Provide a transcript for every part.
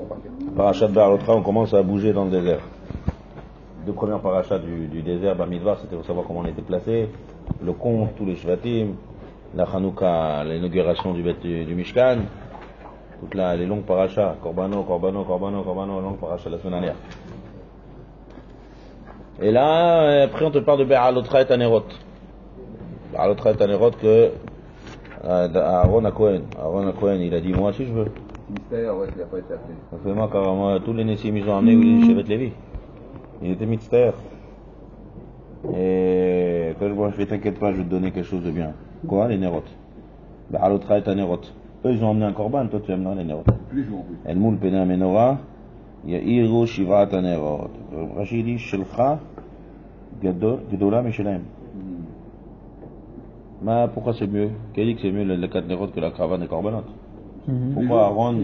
Parachat Be'alotra, on commence à bouger dans le désert. Deux premières parachats du désert, Bamidbar, c'était pour savoir comment on était placé, le compte, tous les shvatim, la Hanouka, l'inauguration du Mishkan, toutes les longues parachats, Korbano, longues parachats la semaine dernière. Et là, après on te parle de Be'alotra et Tanerot. Be'alotra et Tanerot que Aaron Cohen, il a dit moi si je veux. Mystère, ouais, il n'a pas été appelé. Ça fait moi car moi, tous les Nessim ils ont amené Shevet Lévi. Il était mystère. Et quand je fais t'inquiète pas, je vais te donner quelque chose de bien. Quoi? Les Nerot. Be'alotra et Tanerot. Eux ils ont amené un korban, toi tu amènes les Nerot. Plus jour en plus. El Moul Pena Menora, Ya'iru Shiva Tanerot. Rachid dit Shelcha Gedola Meshelaim. Mais pourquoi c'est mieux? Qui a dit que c'est mieux le 4 Nerot que la caravane des korbanot? Pourquoi Aaron?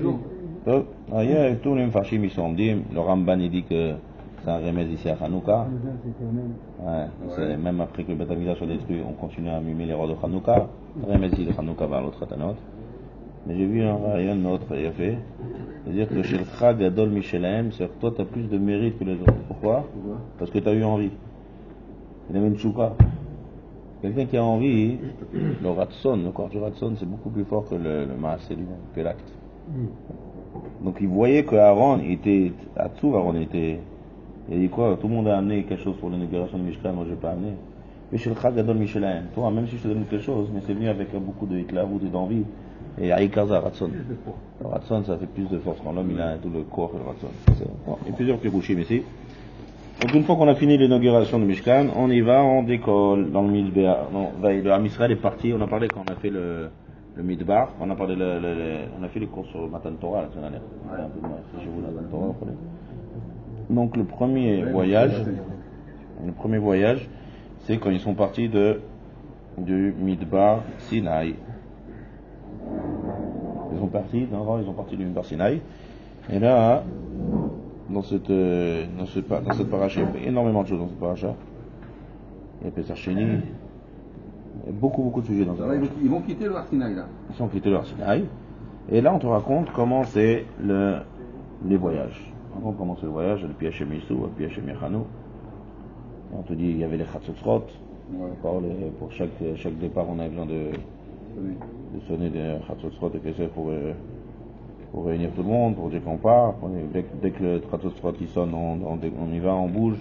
Tous les Mfarshim ils sont dit, le Ramban il dit que c'est un remède ici à Hanouka. Ouais, même après que le Beth Amikdash soit détruit, on continue à mimer les rois de Hanouka. Le remède ici de Hanouka vers l'autre Tanot. Mais j'ai vu un rayon autre, il a fait. C'est-à-dire que le Shelcha Gadol Mishelaim, c'est que toi tu as plus de mérite que les autres. Pourquoi? Parce que tu as eu envie. Il avait une chouka. Quelqu'un qui a envie, le ratson, le corps du ratson, c'est beaucoup plus fort que le maasé lui-même, que l'acte. Donc il voyait que Aaron était, Aaron était, il a dit quoi, tout le monde a amené quelque chose pour l'inauguration de Mishkan, moi je n'ai pas amené. Mais chez le Chag Gadol Mishelaim, toi, même si je te donne quelque chose, mais c'est venu avec beaucoup de hitlarout et d'envie. Et Aïkaza, ratson. Le ratson, ça fait plus de force quand l'homme il a tout le corps et le ratson. Il y a plusieurs pirouchim ici. Donc une fois qu'on a fini l'inauguration de Mishkan, on y va, on décolle dans le Midbar. Le Ham Israël est parti, on a parlé quand on a fait le Midbar, on a fait les cours sur Matan Torah la semaine dernière. Chez vous, Matan Torah, donc le premier voyage, c'est quand ils sont partis du Midbar Sinaï. Ils sont partis du Midbar Sinaï, et là, dans cette paracha, il y a énormément de choses dans cette paracha. Il y a Pesach Sheni, il y a beaucoup de sujets dans cette paracha. Ils vont quitter le Arsinaï là. Ils ont quitté le Arsinaï. Et là on te raconte comment c'est les voyages. On raconte comment c'est le voyage, le Pi Hashem Yisou, le Pi Hashem Yachanu. On te dit il y avait les Chatzotzrot. Pour chaque départ on avait besoin de sonner des Chatzotzrot et Kesef pour réunir tout le monde, pour dire qu'on part. Dès que le Chatzotzrot qui sonne, on y va, on bouge.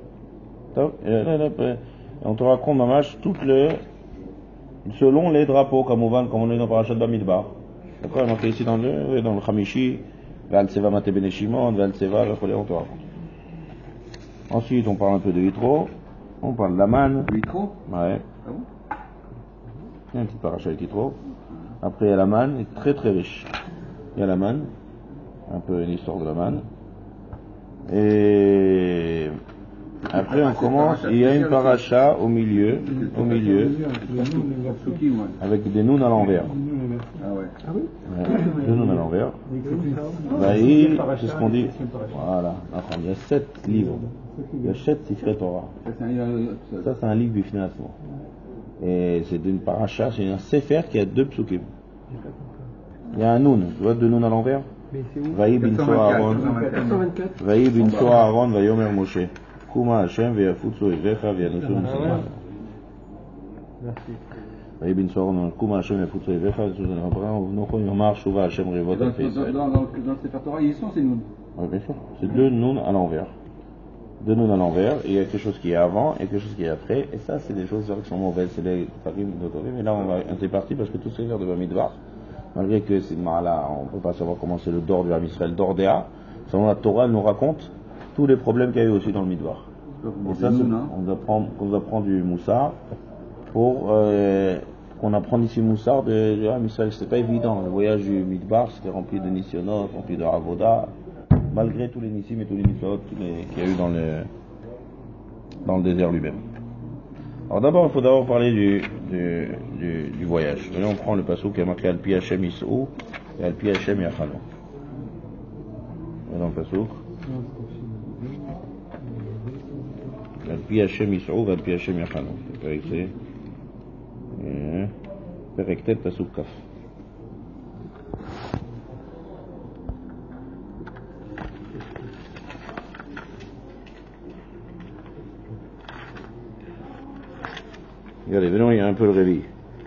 Et on te raconte mamash selon les drapeaux, comme on est dans Parashat Bamidbar. D'accord, on est ici dans le Hamishi, Val Seva Mate Bene Shimon, Val Seva, on te raconte. Ensuite, on parle un peu de Yitro, on parle de l'Aman. Yitro? Ouais. Ah bon? Il y a une petite paracha avec Yitro. Après, il y a l'Aman, il est très très riche. Il y a l'Aman, un peu une histoire de l'Aman. Et après on commence, il y a une paracha au milieu, avec des nouns à l'envers. Ah ouais. Ah oui? Ouais, des nouns à l'envers. C'est ce qu'on dit. Voilà. Enfin, il y a 7 livres. Il y a 7 Sifrei Torah. Ça, c'est un livre du financement. Et c'est d'une paracha, c'est un sefer qui a 2 psukim. Il y a un noun, tu vois 2 nouns à l'envers? Vaï bin Aaron, Vaï bin Aaron, Vayomer Moshe. Kuma Hashem, Veyafutsu Evecha, Veyanusu Musulman. Vaï bin Aaron, Kuma Hashem, Veyafutsu Evecha, Veyanusu Musulman. Yomar Shuva Hashem Revot Alpei Israël. Dans le Sefer Torah, ils sont ces nouns. Oui, bien sûr. C'est 2 nouns à l'envers. 2 nouns à l'envers, et il y a quelque chose qui est avant et quelque chose qui est après. Et ça, c'est des choses qui sont mauvaises. C'est les Farim d'Otorim. Mais là, on est parti parce que tout c'est vers de Bamidbar. Malgré que c'est là, on ne peut pas savoir comment c'est le Dor du Ham Israël, Dordéa. Selon la Torah, elle nous raconte tous les problèmes qu'il y a eu aussi dans le Midbar. Et ça, on nous apprend du Moussar pour qu'on apprenne ici Moussar du Ham Israël. C'était pas évident. Le voyage du Midbar, c'était rempli de Nisyonot, rempli de Avoda, malgré tous les Nissim et tous les Nisyonot qu'il y a eu dans le désert lui-même. Alors d'abord, il faut parler du voyage. Et là, on prend le passouk qui a marqué Al-Pi Hashem Yis'ou et Al-Pi Hashem Yachanu. Et dans le passouk, Al-Pi Hashem Yis'ou et Al-Pi Hashem Yachanu. C'est Perek Tet passouk Kaf. Regardez, venons, il y a un peu le réveil.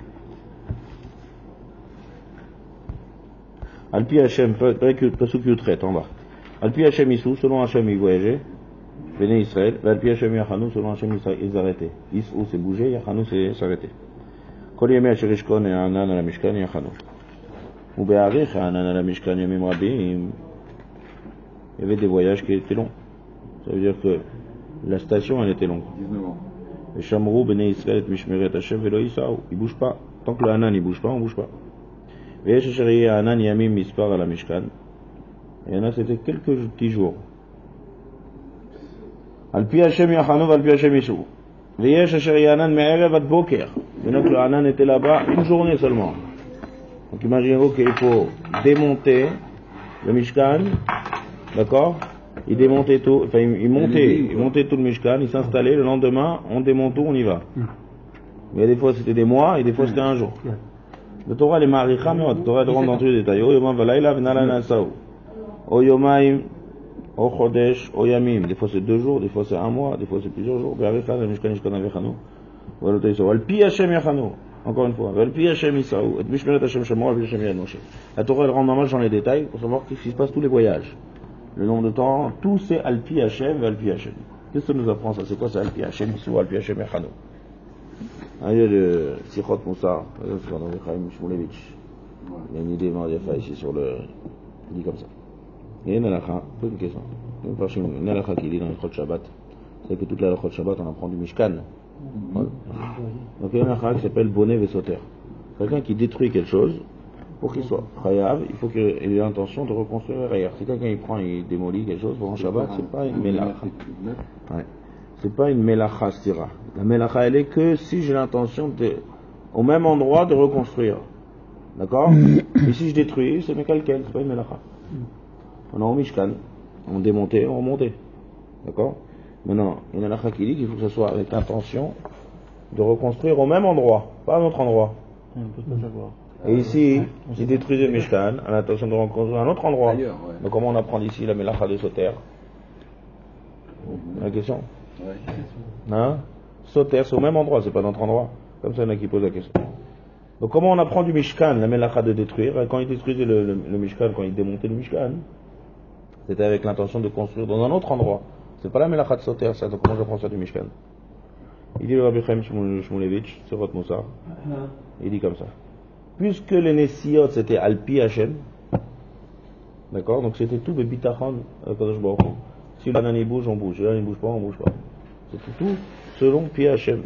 Alpi Hachem, Pasuk Yutret en bas. Alpi Hachem Issou, selon Hachem il voyageait, Béné Israël, Alpi Hachem Yachanou, selon Hachem ils s'arrêtaient. Issou c'est bouger, Yachanou c'est s'arrêter. Kol Yemei Asher Yishkon et Anan à la Mishkan Yachanou. Ou Be'arich Anan à la Mishkan Yamim Rabim. Il y avait des voyages qui étaient longs. Ça veut dire que la station elle était longue. 19 ans. Et Shamrou Béné Israël et Mishmeret Hachem Velo Yisraou. Il bouge pas. Tant que le Hanan il bouge pas, on bouge pas. ויש אשר יהיה הענן ימים מספר על המשכן. Il y en a, c'était quelques petits jours. על פי השם יחנו ועל פי השם ישו. ויש אשר יהיה הענן מערב עד בוקר. Donc le Hanan était là-bas une journée seulement. Donc imaginez-vous qu'il faut démonter le Mishkan, d'accord? Il démontait tout, enfin il montait tout le Mishkan, il s'installait, le lendemain on démonte tout, on y va. Mais des fois c'était des mois et des fois c'était un jour. La Torah est maricha, mais la Torah rentre dans tous les détails. O yomam v'layla v'nala nasau. O yomaim, o chodesh, o yamim. Des fois c'est 2 jours, des fois c'est 1 mois, des fois c'est plusieurs jours. Be'aricha, le mishkan yishkan avechanu. Voilà, t'as dit ça. Al pi Hashem yachanu. Encore une fois. Al pi Hashem yisraou. Et mishmeret Hashem shemo, al pi Hashem yad Moshe. La Torah elle rentre normal dans les détails pour savoir qu'est-ce qui se passe tous les voyages. Le nombre de temps, tout c'est al pi Hashem et al pi Hashem. Qu'est-ce que ça nous apprend ça? C'est quoi ça? Al pi Hashem yisraou, al pi Hashem yachanu. Il y a le Sichot Moussar, c'est quand on est Chaim Shmulevitch. Il y a une idée Mardiafa ici sur le. Il dit comme ça. Il y a une halakha, pas une question. Une halakha qui dit dans le Chot Shabbat. C'est que toute la Chot Shabbat on apprend du Mishkan. Voilà. Donc il y a une halakha qui s'appelle Bonnet Vesoter. Quelqu'un qui détruit quelque chose, pour qu'il soit Chayav, il faut qu'il ait l'intention de reconstruire derrière. Si quelqu'un il prend, il démolit quelque chose pendant Shabbat, c'est pas une melacha. Ouais. C'est pas une melacha stira. La melacha elle est que si j'ai l'intention de, au même endroit de reconstruire. D'accord? Et si je détruis, c'est mécalquel, c'est pas une melacha. On est au Mishkan, on démontait, on remontait. D'accord? Maintenant, il y a une melacha qui dit qu'il faut que ce soit avec l'intention de reconstruire au même endroit, pas à un autre endroit. Et ici, il détruisait le Mishkan à l'intention de reconstruire à un autre endroit. Ailleurs, ouais. Donc comment on apprend ici la melacha de Soter? La question? Ouais. Hein? Soter, c'est au même endroit, c'est pas notre endroit. Comme ça, il y en a qui posent la question. Donc, comment on apprend du Mishkan, la melacha de détruire? Quand il détruisait le Mishkan, quand il démontait le Mishkan, c'était avec l'intention de construire dans un autre endroit. C'est pas la melacha de Soter, ça. Donc, comment j'apprends ça du Mishkan? Il dit le Rabbi Chaim Shmulevitch, c'est votre Moussar. Il dit comme ça. Puisque les Nessiot, c'était Alpi Hashem, d'accord? Donc, c'était tout le bitachon, Kadosh Baruch Hu. Si l'Anan il bouge, on bouge. Si l'Anan il bouge pas, on bouge pas. C'était tout selon Pi Hashem.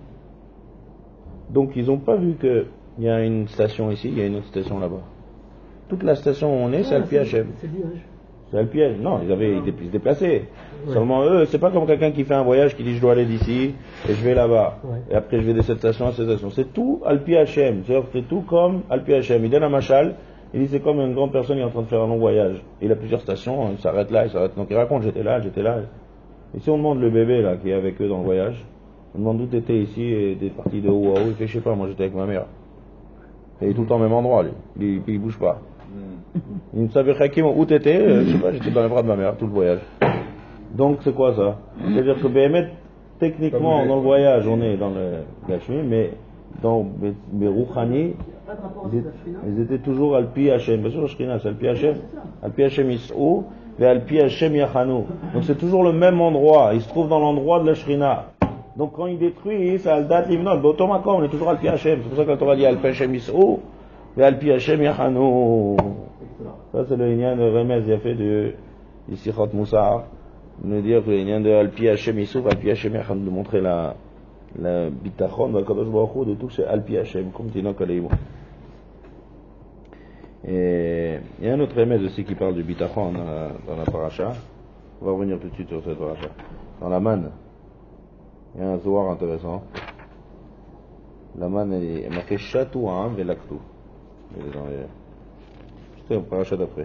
Donc ils n'ont pas vu qu'il y a une station ici, il y a une autre station là-bas. Toute la station où on est, c'est Alpi Hashem. C'est Alpi Hashem. Non, ils se déplaçaient. Ouais. Seulement eux, c'est pas comme quelqu'un qui fait un voyage qui dit je dois aller d'ici et je vais là-bas. Ouais. Et après je vais de cette station à cette station. C'est tout Alpi Hashem. C'est tout comme Alpi Hashem. Il donne un machal. Il dit c'est comme une grande personne qui est en train de faire un long voyage. Il a plusieurs stations, il s'arrête là, il s'arrête. Donc il raconte j'étais là. Et si on demande le bébé là qui est avec eux dans le voyage, on demande d'où t'étais ici et des parties de haut à haut, il fait je sais pas, moi j'étais avec ma mère. Et il est tout le temps au même endroit lui. Il bouge pas. Il me savait Hakim où t'étais, je sais pas, j'étais dans les bras de ma mère tout le voyage. Donc c'est quoi ça? C'est-à-dire que BMT, techniquement dans le voyage on est dans le Gashmi, mais dans Rouhani, ils étaient toujours Alpi Hashem. Bien sûr, Shkina, c'est Alpi Hashem. Alpi Hashem Yis'ou, et Alpi Hashem Yachanu. Donc c'est toujours le même endroit. Il se trouve dans l'endroit de la Shrina. Donc quand il détruit, c'est Aldat Limnot. Botomakom, on est toujours Alpi Hashem. C'est pour ça que la Torah dit Alpi Hashem Yis'ou, et Alpi Hashem Yachanu. Ça, c'est le Inyan de Remez, il a fait de Sichot Moussar. De dire que le Inyan de Alpi Hashem Yis'ou, Alpi Hashem Yachanu, de montrer la bitachon, la Kadosh Baruch Hu, de tout, c'est Alpi Hashem, comme Tinok Aleimo. Et il y a un autre remède aussi qui parle du bitachon dans la paracha. On va revenir tout de suite sur cette paracha. Dans la manne, il y a un zohar intéressant. La manne est marquée Chatou Ha'am Velaktu. C'était la paracha d'après.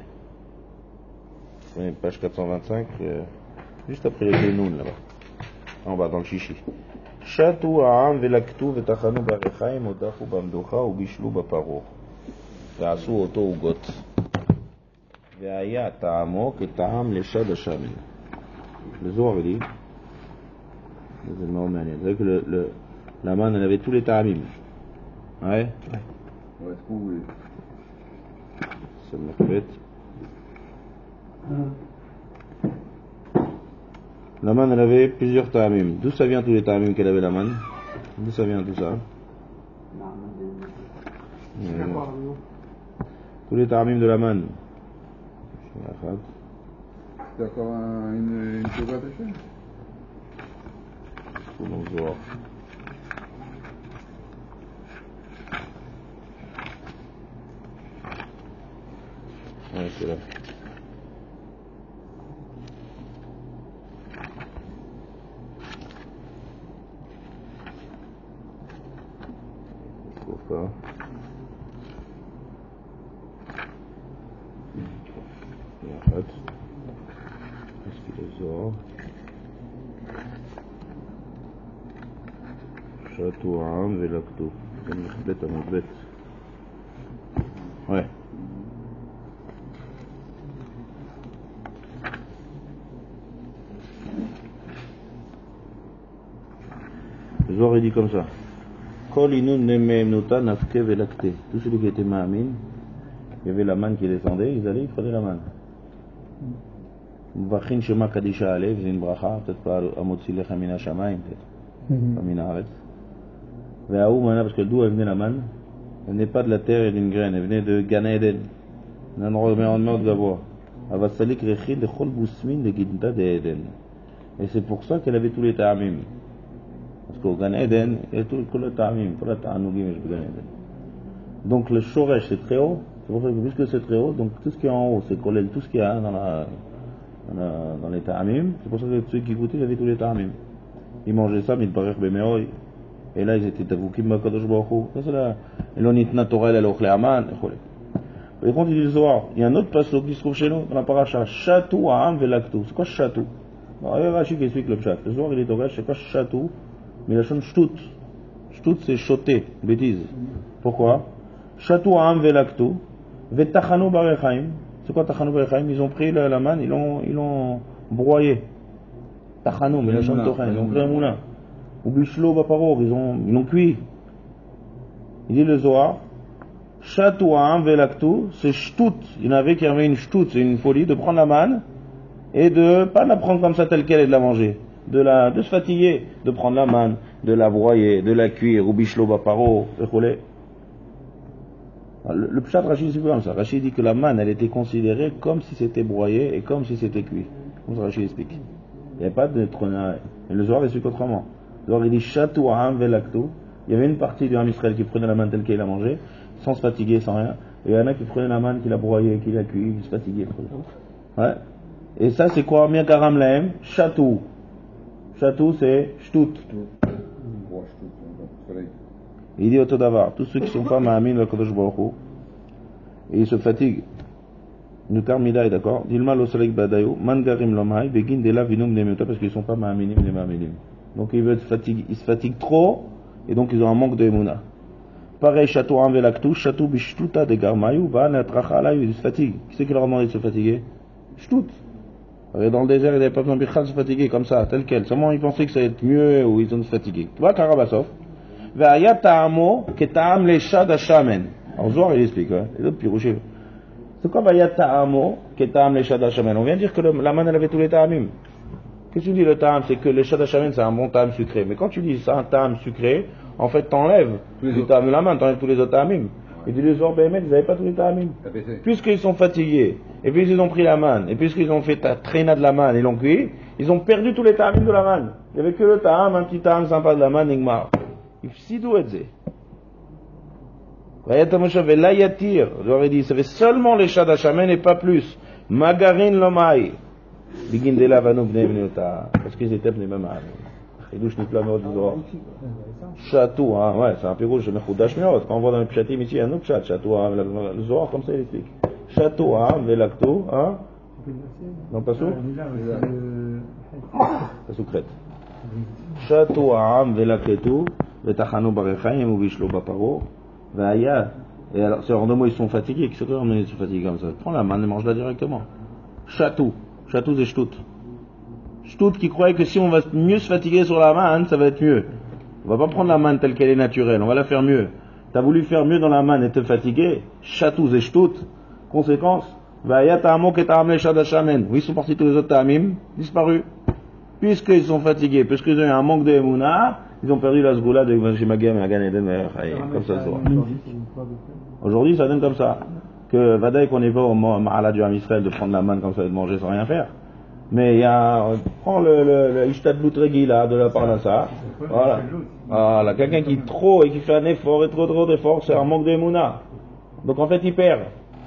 Page 425, juste après les deux nouns là-bas. En bas, dans le chichi. Chatou Ha'am Velaktu Vetachanu Barechaim Odachu Bamdocha Ubishlu Baparo. ועשו אותו עוגות והיה טעמו כטעם לשד השמן. le Zohar dit, c'est מאוד מעניין, c'est que La manne, elle avait tous les ta'amim. Ouais. Ouais, trouvé. Ça me fait. La manne, elle avait plusieurs ta'amim. D'où ça vient tous les ta'amim qu'elle avait la manne? D'où ça vient tout ça? Tous les ta'amim de la manne. C'est encore une chose à pêcher? Faut donc voir. Ouais, c'est là. Je trouve pas. Est-ce qu'il est Zohar? Château Am Velakto. C'est une bête à mon bête. Ouais. Le Zohar il dit comme ça. Kol inun nememnuta nafke velakte. Tout celui qui était ma'amin, il y avait la manne qui descendait, ils allaient, ils prenaient la manne. Vachin Shema Kadisha Alev, c'est une bracha, peut-être pas à Motsi Lechamina Shamaim, peut-être. Pas Mina Aretz. Ve'aou Mana, parce que d'où elle venait la manne? Elle venait pas de la terre et d'une graine, elle venait de Gan Eden, d'un environnement de Gavois. Avasalik Rechid, de Chol Bousmin, de Ginta de Eden. Et c'est pour ça qu'elle avait tous les ta'amim. Parce qu'au Gan Eden, il y a tout le ta'amim, tout le ta'anugim, je Gan Eden. Donc le Shoresh, c'est très haut. C'est pour ça que puisque c'est très haut, donc tout ce qui est en haut, c'est collé, tout ce qu'il y a dans les ta'amim, c'est pour ça que ceux qui goûtaient, ils avaient tous les ta'amim. Ils mangeaient ça, mais ils parèrent bemeoi. Et là, ils étaient tavukim bakadosh baruch hu. Ça, c'est la l'onitna torah el ochle aman. Et quand il dit le Zohar, il y a un autre passage qui se trouve chez nous, dans la paracha, chatou ha'am velaktu. C'est quoi chatou? Il y a Rashi qui explique le pshat. Le Zohar, il est au c'est quoi chatou? Mais la chaîne shtout. Shtout, c'est choter, bêtise. Pourquoi? Chatou ha'am velaktu. Vetachanu barechaim. C'est quoi Tachanu barechaim? Ils ont pris la manne, ils l'ont broyé. Tachanu, mais la chaîne tochen, ils ont pris un moulin. Ou bishlo baparor, ils l'ont cuit. Il dit le Zohar, chatou ha'am velaktu, c'est shtout. Il y en avait qui avaient une shtout, c'est une folie de prendre la manne et de pas la prendre comme ça telle qu'elle et de la manger. De se fatiguer, de prendre la manne, de la broyer, de la cuire, ou bishlo baparor, le pshat Rachid c'est comme ça. Rachid dit que la manne elle était considérée comme si c'était broyé et comme si c'était cuit. Comme ça Rachid explique. Il n'y avait pas de trône. Et le Zohar explique autrement. Le Zohar il dit chatou ha'am velaktu. Il y avait une partie du Ham Israël qui prenait la manne telle qu'elle a mangé, sans se fatiguer, sans rien. Et il y en a qui prenaient la manne, qui la broyait, qui la cuit, qui se fatiguait. Ouais. Et ça c'est quoi? Mia karam lahem chatou. Chatou c'est shtout. Il dit autodavar, tous ceux qui sont pas ma'amin le Kadosh Baruch Hu, et ils se fatiguent. Nous terminons, d'accord? Dilma lo salek badayu, man garim lomai, begin de la vinum nemeuta, parce qu'ils sont pas ma'aminim les ma'aminim. Donc ils se fatiguent trop, et donc ils ont un manque de emuna. Pareil, chatou en velaktu, chatou bishtuta de garmayou, va natrachalayou, ils se fatiguent. Qui c'est qui leur a demandé de se fatiguer? Shtout. Dans le désert, ils n'avaient pas besoin de se fatiguer comme ça, tel quel. Seulement ils pensaient que ça allait être mieux, ou ils ont se fatiguer. Tu vois, Karabasov? Ve'aya ta'amo keta'am leshad hashamen. Alors Zohar il explique, hein, les autres pirouchés. C'est quoi Ve'aya ta'amo keta'am leshad hashamen? On vient de dire que la manne elle avait tous les ta'amim. Qu'est-ce que tu dis le ta'am? C'est que le shad hashamen c'est un bon ta'am sucré. Mais quand tu dis ça un ta'am sucré, en fait t'enlèves le ta'am de la manne, t'enlèves tous les autres ta'amim. Et tu dis le Zohar Béhémet, ils n'avaient pas tous les ta'amim. Puisqu'ils sont fatigués, et puis ils ont pris la manne, et puisqu'ils ont fait ta traîna de la manne et l'ont cuit, ils ont perdu tous les ta'amim de la manne. Il n'y avait que le ta'am, un petit ta'am sympa de la manne, Nigmar. Ifsidou et zé. Là yatir, j'aurais dit, ça fait seulement les shad hashamen et pas plus. Magarin lomai. Bigin de la vanou bnei bneota. Parce qu'ils étaient bnei mamar. Chidouche nipla meot du Zohar. Chatou, hein, ouais, c'est un pirouche, je me choudash meot. Quand on voit dans les pchatim ici, un autre chat, chatou, hein, le Zohar, comme ça il explique. Chatou, hein, velakto, hein. Non, pas sous? Pas sous crête. Chatou, hein, velakto. Vetachanu barechaim ou bishlo baparo. Ve'aya. Et alors, c'est hors de mots, ils sont fatigués. Qui se trouve, ils sont fatigués comme ça. Prends la manne et mange-la directement. Chatou. Chatou, c'est shtout. Shtout qui croyait que si on va mieux se fatiguer sur la manne, ça va être mieux. On va pas prendre la manne telle qu'elle est naturelle, on va la faire mieux. T'as voulu faire mieux dans la manne et te fatiguer, chatouz et chtout, conséquence, va ta'amok et ta'amle shadashamen. Oui, ils sont partis tous les autres ta'amim, disparus. Puisqu'ils sont fatigués, puisqu'ils ont eu un manque de Emouna, ils ont perdu la sgoula de Shemagam et Agan Eden, comme ça. Aujourd'hui, ça donne comme ça. Que Vadaï qu'on n'est pas au Ma'ala du Ham Israël de prendre la manne comme ça et de manger sans rien faire. Mais il y a, prends le Ishtadlut Regila de la Parnassa. Voilà. Voilà. Quelqu'un qui trop et qui fait un effort et trop d'efforts, c'est un manque d'Emouna. Donc en fait, il perd.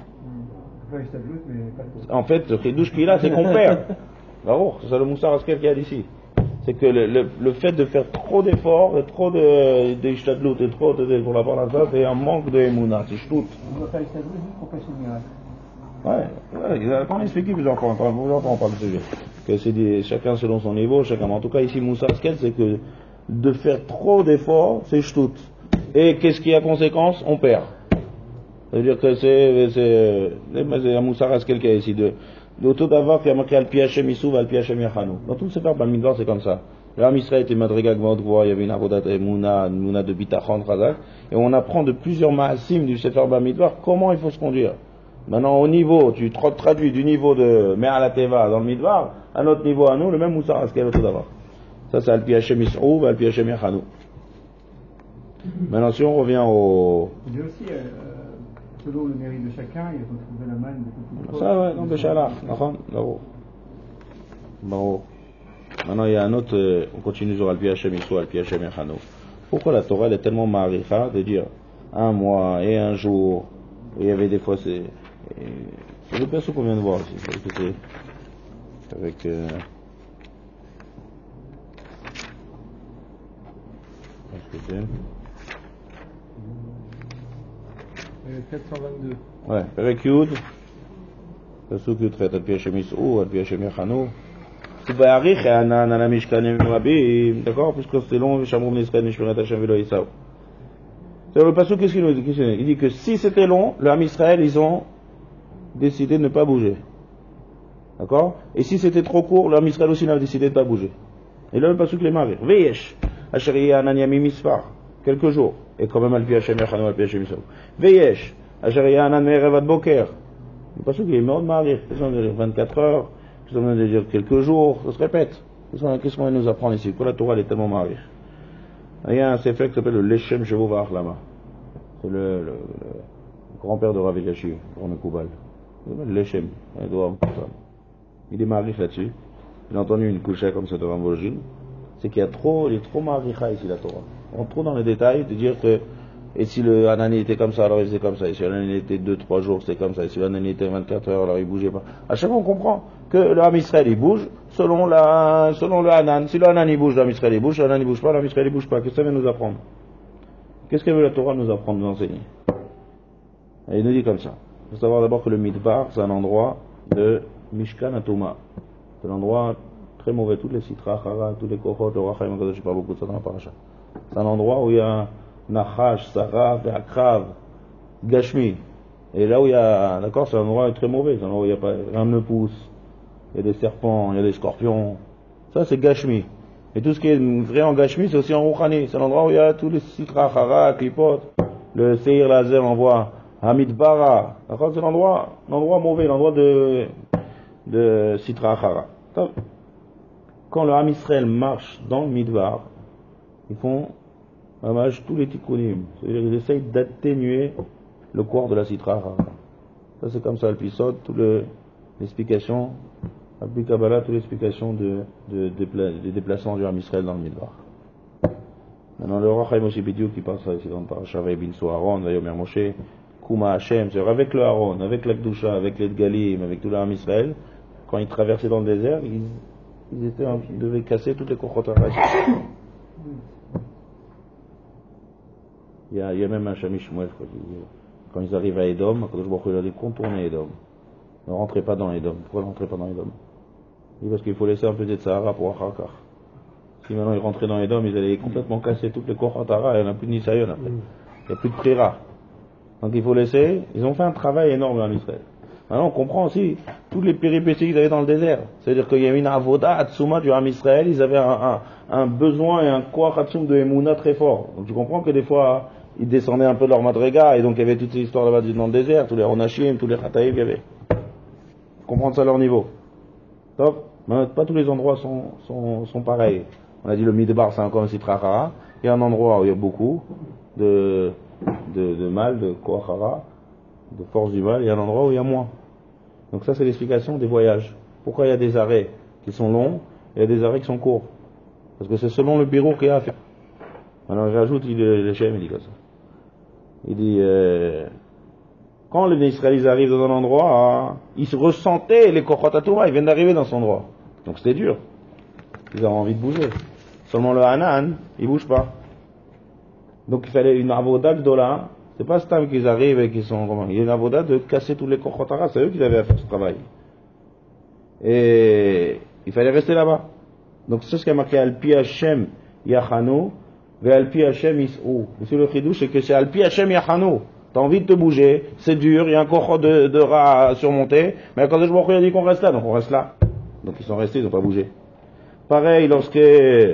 En fait, le Khidouche qu'il a, c'est qu'on perd. Bravo, c'est ça le Moussar Askel qui a dit ici. C'est que le fait de faire trop d'efforts et trop de Ishtadlut et trop pour la Parnassa, c'est un manque d'Emouna, c'est chtout. On doit faire Ishtadlut juste pour cacher le miracle. Ouais, quand on explique plusieurs fois, on parle de ce sujet. Que c'est chacun selon son niveau, chacun. En tout cas, ici, Moussa Askel, c'est que de faire trop d'efforts, c'est chtout. Et qu'est-ce qui a conséquence? On perd. Ça veut dire que c'est un Moussa Askel qui a ici de tout d'avoir qui a marqué Al-Pi Hashem Yisouv, Al-Pi Hashem Yachanou. Dans tout ce faire, le Midbar, c'est comme ça. L'Am Israël était Madriga Gmaot Gvoa, il y avait une Avodat Mouna de Bitachon, Razak. Et on apprend de plusieurs Maasim du Sefer Bamidbar comment il faut se conduire. Maintenant, au niveau, tu traduis du niveau de Me'ala Teva dans le Midbar, à notre niveau à nous, le même Moussar Askel tout d'abord. Ça, c'est Al-Pi Hashem Yisrouv, Al-Pi Hashem Yachanou. Maintenant, si on revient au... Il y a aussi, selon le mérite de chacun, il faut trouver la manne de tout. Ça, ouais, non, Béchala, là-haut. Bon. Maintenant, il y a un autre, on continue sur Al-Pi Hashem Yisrouv, Al-Pi Hashem Yachanou. Pourquoi la Torah elle est tellement maricha de dire un mois et un jour, et il y avait des fois, c'est le perso qu'on vient de voir ici, c'est avec 422. Ouais, Perek Yud, perso Yud Chet, Al Pi Hashem Yisrouv, Al Pi Hashem Yachanou. C'est Bayarich et Anan, Anan Mishkanim Rabim, d'accord, puisque c'est long, Shamroum Niskan, Mishmirat Hashem Velo Yisav. C'est le passage, qu'est-ce qu'il nous dit? Il dit que si c'était long, le Ham Israël, ils ont décidé de ne pas bouger. D'accord? Et si c'était trop court, le Ham Israël aussi n'a décidé de ne pas bouger. Et là, le passage les maris. Veyesh, Ashariya Ananyami Misfar, quelques jours. Et quand même, Al-Pi Hashem Yachanou, Al-Pi Hashem Yisraël. Veyesh, Ashariya Anan Me'erev Ad Boker. Le passage, il est mort de marir. Qu'est-ce qu'on veut dire? 24 heures. Qu'est-ce qu'on veut dire? Quelques jours. Ça se répète. Qu'est-ce qu'on va nous apprendre ici? Pourquoi la Torah, elle est tellement marir? Il y a un sefer qui s'appelle le Leshem Shevo V'Achlama. C'est le grand-père de Rav Eliashiv, grand Mekoubal. Le Leshem, il est marich là-dessus. Il a entendu une coucha comme ça devant Vol'jin. C'est qu'il y a trop, il est trop maricha ici la Torah. On rentre trop dans les détails de dire que, et si le Hanani était comme ça, alors il était comme ça. Et si le Hanani était 2-3 jours, c'était comme ça. Et si le Hanani était 24 heures, alors il bougeait pas. À chaque fois, on comprend que le Ham Israël, il bouge selon le Hanan. Si le Hanan, il bouge, le Ham Israël, il bouge. Si le Hanan, il bouge pas, le Ham Israël, il bouge pas. Qu'est-ce que ça vient nous apprendre? Qu'est-ce que veut la Torah nous apprendre, nous enseigner? Et il nous dit comme ça. Il faut savoir d'abord que le Midbar, c'est un endroit de Mishkan Atuma. C'est un endroit très mauvais. Tous les Sitra, Chara, tous les Kochot, le Rachaim, je parle beaucoup de ça dans la paracha. C'est un endroit où il y a Nachash, Sarah, Akrav, Gashmi. Et là où il y a, d'accord, c'est un endroit très mauvais. C'est un endroit où il n'y a pas, rien ne pousse. Il y a des serpents, il y a des scorpions. Ça, c'est Gashmi. Et tout ce qui est vrai en Gashmi, c'est aussi en Rouhani. C'est l'endroit où il y a tous les Sitra, Chara, Klipot. Le Seir Lazer envoie Hamid Bara. D'accord, c'est l'endroit mauvais, l'endroit de Sitra, Chara. Quand le Ham Israël marche dans le Midbar, ils font tous les tikkunim. C'est-à-dire qu'ils essayent d'atténuer le corps de la Sitra, Chara. Ça, c'est comme ça, le Pisod, toutes l'explication. Après Kabbalah, toutes les explications des déplacements du Ham Israël dans le Midbar. Maintenant, le Rachaim Moshe Bidiou qui passe ici dans le Parashat Vayibin So Aaron, Vayomer Moshe, Kuma Hashem, c'est-à-dire avec le Aaron, avec la Kedusha, avec les Galim, avec tout le Ham Israël, quand ils traversaient dans le désert, ils devaient casser toutes les Kochot HaRash. Il y a même un Shamish Shmuel, quand ils arrivent à Edom, Kadosh Baruch Hu leur dit contournez Edom. Ne rentrez pas dans Edom. Pourquoi ne rentrez pas dans Edom? Parce qu'il faut laisser un peu de Sahara pour Achakar. Si maintenant ils rentraient dans Edom, ils allaient complètement casser toutes les Kochotara, il n'y en a plus de Nisayon après. Il n'y a plus de Prira. Donc il faut laisser. Ils ont fait un travail énorme en Israël. Maintenant, on comprend aussi toutes les péripéties qu'ils avaient dans le désert. C'est-à-dire qu'il y avait une avoda, atsuma du Ham Israël, ils avaient un besoin et un koach atsum de Emouna très fort. Donc tu comprends que des fois, ils descendaient un peu de leur madrega, et donc il y avait toutes ces histoires là-bas dans le désert, tous les Ronachim, tous les Khataïm qu'il y avait. Comprendre ça à leur niveau. Top. Mais pas tous les endroits sont pareils. On a dit le Midbar, c'est encore un site rara. Il y a un endroit où il y a beaucoup de mal, de koachara, de force du mal, il y a un endroit où il y a moins. Donc ça, c'est l'explication des voyages. Pourquoi il y a des arrêts qui sont longs et il y a des arrêts qui sont courts? Parce que c'est selon le bureau qu'il y a à faire. Alors il rajoute, le Shem, il dit comme ça. Il dit, quand les Israélites arrivent dans un endroit, ils se ressentaient les Kochot HaTorah, ils viennent d'arriver dans cet endroit. Donc c'était dur. Ils avaient envie de bouger. Seulement le Hanan, il bouge pas. Donc il fallait une avoda gdola. C'est pas ce temps qu'ils arrivent et qu'ils sont comment. Il y a une avoda de casser tous les Kochot HaTorah. C'est eux qui avaient à faire ce travail. Et il fallait rester là-bas. Donc c'est ce qui a marqué Al-Pi Hashem Yachanu ve Al-Pi Hashem Yis'u. Ici le chidouche, c'est que c'est Al-Pi Hashem Yachanu. T'as envie de te bouger, c'est dur, il y a un Kochot de rat à surmonter, mais quand je vois, il a dit qu'on reste là, donc on reste là. Donc ils sont restés, ils n'ont pas bougé. Pareil, lorsque ils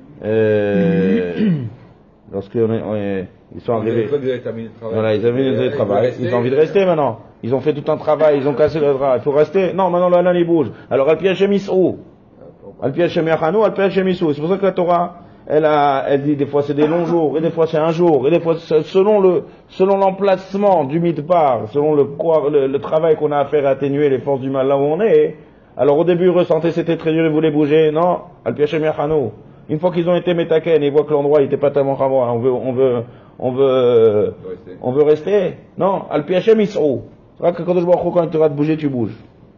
sont arrivés, voilà, ils avaient terminé le travail, ils ont envie de rester maintenant. Ils ont fait tout un travail, ils ont cassé le drap, il faut rester. Non, maintenant le Hanan il bouge. Alors Al-Pi Hashem Yis'u, Al-Pi Hashem Yachanu, Al-Pi Hashem Yis'u. C'est pour ça que la Torah, elle dit des fois c'est des longs jours, et des fois c'est un jour, et des fois selon l'emplacement du midbar, selon le travail qu'on a à faire à atténuer les forces du mal là où on est. Alors au début, ressentez c'était très dur, ils voulaient bouger. Non, Al-Pi Hashem Yachanu. Une fois qu'ils ont été métaken, ils voient que l'endroit il était pas tellement ravois, on veut rester. Non, Al-Pi Hashem Yis'u. C'est vrai que quand tu vas te bouger, tu bouges.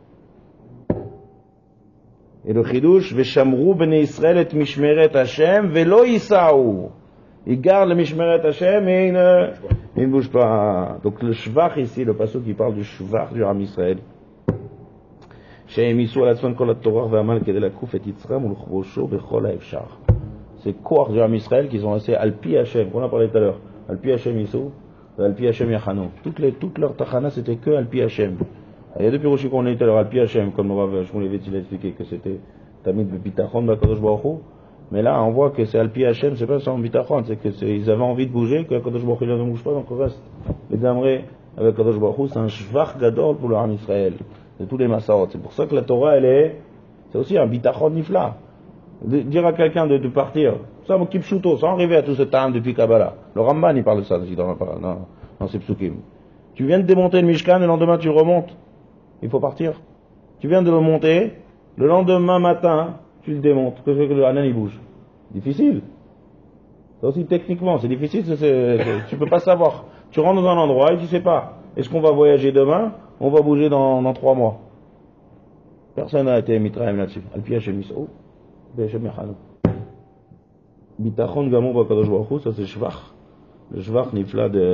Et le chidouche, Veshamru bnei Israël et mishmeret Hashem, velo yisa'u. Ils gardent le mishmeret Hashem et ils ne bougent pas. Donc le shvach ici, le passage qui parle du shvach du Ham Israël. Shehem yisu al atzman kol ha-torah ve'amal kedei lakuf et yitzram ulchvosho bechol ha'efshar. C'est quoi du Ham Israël qu'ils ont laissé Al-Pi Hashem, qu'on a parlé tout à l'heure. Al-Pi Hashem yisu, Al-Pi Hashem yachanu. Toute leur tachana c'était que Al-Pi Hashem. Il y a deux pirochis qu'on a dit tout à l'heure, Al-Pi Hashem, comme le Rav Shmuel Levi l'a expliqué, que c'était Tamid Bitachon Bakadosh Baruch Hu. Mais là, on voit que c'est Al-Pi Hashem, c'est pas sans Bitachon, c'est que ils avaient envie de bouger, que Kadosh Baruch Hu ne bouge pas, donc on reste. Les Damré, avec Kadosh Baruch Hu, c'est un shvach gadol pour le Ham Israël, de tous les Massaot. C'est pour ça que la Torah, c'est aussi un Bitachon nifla. Dire à quelqu'un de partir, ça, mon kipshuto, sans arriver à tout ce temps depuis Kabbalah. Le Ramban, il parle de ça, dans ses psukim. Tu viens de démonter le Mishkan, le lendemain tu remontes. Il faut partir. Tu viens de le monter, le lendemain matin, tu le démontes. Que le Hanan il bouge. Difficile. Ça aussi techniquement, c'est difficile. Tu peux pas savoir. Tu rentres dans un endroit et tu sais pas. Est-ce qu'on va voyager demain? On va bouger dans 3 mois. Personne n'a été mitraïm là-dessus. Al-Pi Hashem Yis'u, Al-Pi Hashem Yachanu. Bitachon Gamou Bakadosh Baruch Hu, ça c'est shvach. Le shvach nifla du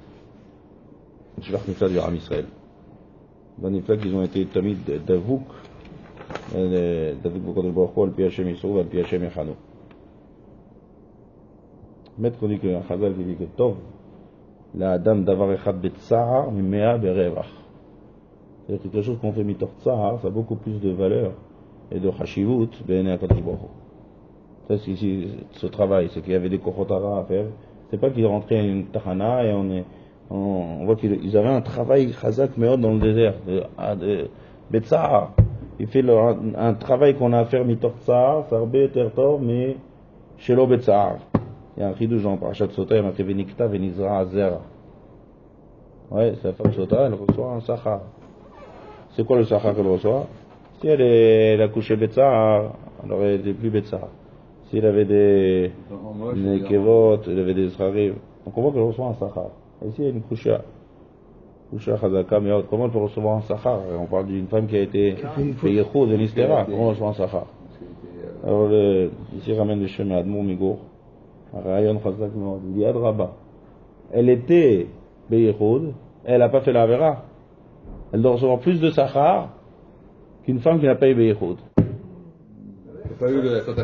Ham Israël. Dans les plaques, ils ont été tamid d'avouk, d'avouk Bakadosh Baruch Hu, Al-Pi Hashem Yis'u, Al-Pi Hashem Yachanu. Maître dit que Chazal dit que Tov, la Adam davar echad betzahar, mimea berevach. C'est-à-dire que quelque chose qu'on fait mitor tsahar, ça a beaucoup plus de valeur et de chashivut, b'enei HaKadosh Baruch Hu. Ça, c'est ici, ce travail, c'est qu'il y avait des kochotara à faire. C'est pas qu'ils rentraient à une tahana et on voit qu'ils avaient un travail chazak meod dans le désert, de Betzahar. Il fait un travail qu'on a à faire mitor tsahar, sarbe tertor, mais shelo Betzahar. Il y a un chidouche dans Parashat Sota, il y a marqué Venikta Venizra Azera. Ouais, c'est la femme Sota, elle reçoit un sachar. C'est quoi le sachar qu'elle reçoit? Si elle a couché Betzahar, alors elle n'était plus Betzahar. S'il avait des nekevot, il avait des srarim. Donc on voit qu'elle reçoit un sachar. Ici, il y a une kusha. Kusha chazaka, mais comment elle peut recevoir un sachar? On parle d'une femme qui a été Beyechoud de l'Istera. Comment elle reçoit un sachar? Alors, ici, il ramène le chemin Admour Migour. Rayon chazak meod. Il dit Adraba. Elle était Beyechoud, elle n'a pas fait la vera. Elle doit recevoir plus de sachar qu'une femme qui n'a pas eu Beyechoud. Il n'y a pas eu de la tentation.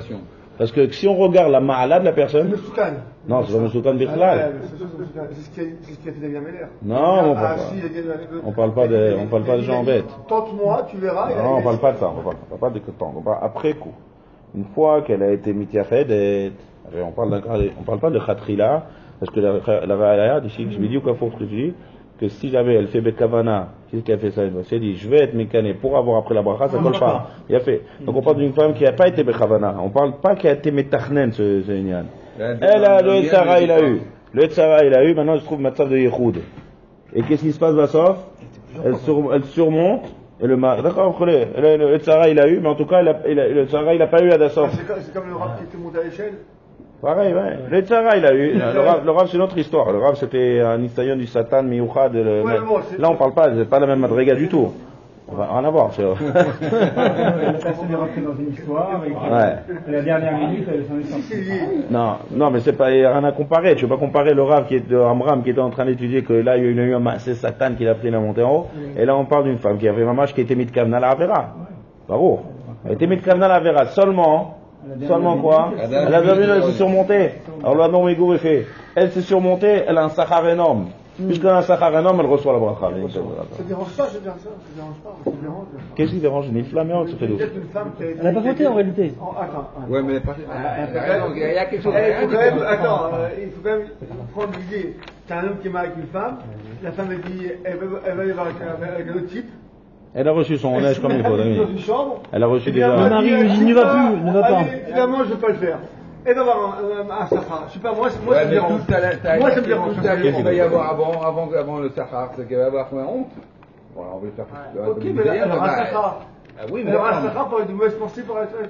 Parce que si on regarde la ma'ala de la personne. Le Soukan. Non, c'est pas le Soukan Birklal. C'est ce qui a fait David Ameller. Non, on parle pas de gens bêtes. Tente-moi, tu verras. Non, on parle pas de ça. On parle pas de temps. On parle après coup. Une fois qu'elle a été mitiafed, on parle pas de khatrila, parce que la raya ici, je me dis au Kafour que si jamais elle fait Bekavana, qu'est-ce qu'elle fait ça? Elle s'est dit, je vais être mécané pour avoir après la bracha, ça colle pas. Il a fait. Donc on parle d'une femme qui n'a pas été Bekavana. On parle pas qu'elle a été Metachnen, ce Inyan. Elle a, le Tzara, il a eu. Le Tzara, il a eu, maintenant il se trouve Matzav de Yehoud. Et qu'est-ce qui se passe, Vassof? Elle surmonte, et d'accord, le Tzara, il a eu, mais en tout cas, le Tzara, il a pas eu à Dassof. C'est comme le rap qui était monté à l'échelle. Pareil, ouais. Le Tzara, il a eu. Le Rav, c'est une autre histoire. Le Rav, c'était un Nisayon du Satan, Miyuchad. Là, on parle pas, c'est pas la même madriga du tout. On va rien à voir, c'est vrai. Personne est rentré dans une histoire, et la dernière minute, elle s'en est sortie. Non, mais c'est pas, il n'y a rien à comparer. Tu peux pas comparer le Rav qui est de Amram, qui était en train d'étudier que là, il y a eu c'est Satan qui l'a pris la montée en haut. Et là, on parle d'une femme qui avait mamach qui était mis de Kavna la Avera. Bravo. Elle était mis de Kavna la Avera. Seulement quoi? Elle a vu, elle s'est surmontée. Alors là, non, Mégour est fait. Elle s'est surmontée, elle a un sachar énorme. Puisqu'elle a un sachar énorme, elle reçoit la bracha. Ça dérange pas, ça dérange pas. Qu'est-ce qui dérange? Une flamme, ça fait d'eau. Elle n'a pas voté en réalité. Attends. Ouais, mais il y a quelque chose. Il faut quand même prendre l'idée. T'as un homme qui est marié avec une femme, la femme elle dit, elle va y avoir avec un autre type. Elle a reçu son neige comme il faut, dans une chambre. Elle a reçu déjà. Le mari lui dit, ne va plus, ne va pas. Évidemment, je ne vais pas le faire. Elle va avoir un sahara. Je sais pas, moi ça me dérange. Moi ça me dérange. Qu'est-ce qu'il va y avoir avant le Sahar? C'est qu'elle va avoir honte. Bon, on va faire. Ok, mais elle aura un sahara. Oui, mais elle aura un sahara pour de mauvaises pensées pour être